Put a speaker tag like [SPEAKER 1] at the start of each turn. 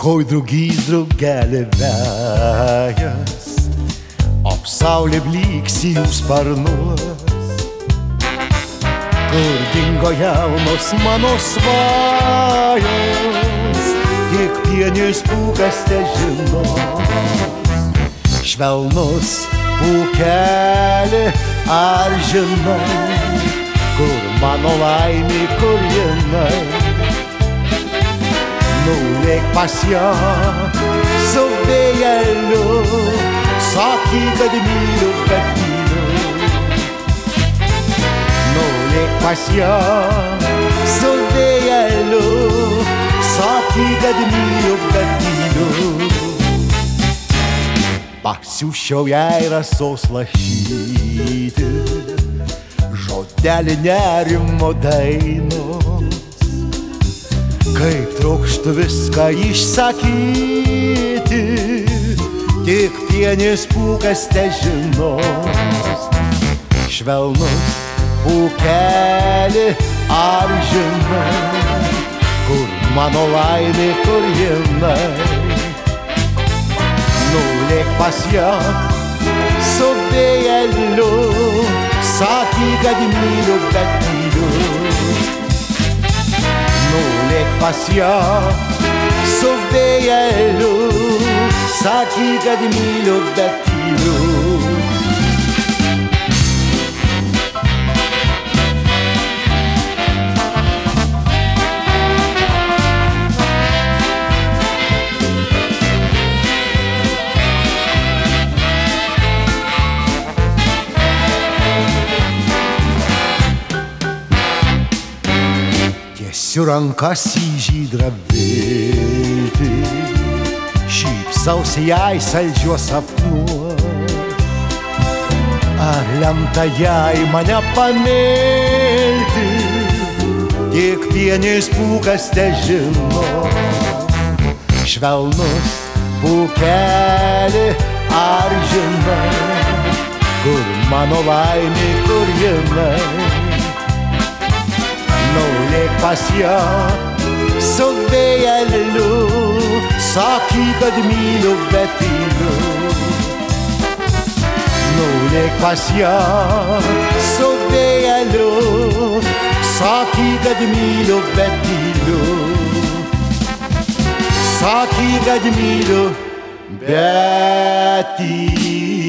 [SPEAKER 1] Oi, drugys, drugeli vejas, apsaulė blyksi jų sparnuos. Kur dingo jaunos mano svajos, tik pienius pūkas težinos. Švelnus pūkeli, ar žinai, kur mano laimė, kur jinai? Nulėk pas ją su vėjeliu, sakyk, kad myliu, bet myliu. Nulėk pas ją su vėjeliu, sakyk, kad myliu, bet myliu. Pasiųsčiau jai rasos lašyti, žodelį nerimo dainos. Kaip trokštu viską išsakyti, tik pienis pūkas težinos. Švelnus pūkeli, ar žinai, kur mano laimė, kur jinai? Nulėk pas ją su vėjeliu, sakyk, kad myliu, bet myliu. Nulėk pas ją su vėjeliu, sakyk, kad myliu, bet myliu. Tiesiu rankas į žydrą viltį, šypsausi jai saldžiuos sapnuos. Ar lemta jai mane pamilti, tik pienis pūkas težinos. Švelnus pūkeli, ar žinai, kur mano laimė, kur jinai? Nulėk pas ją su vėjeliu, sakyk, kad myliu, bet myliu. Nulėk pas ją su vėjeliu, sakyk, kad myliu, bet myliu. Sakyk, kad myliu, bet myliu.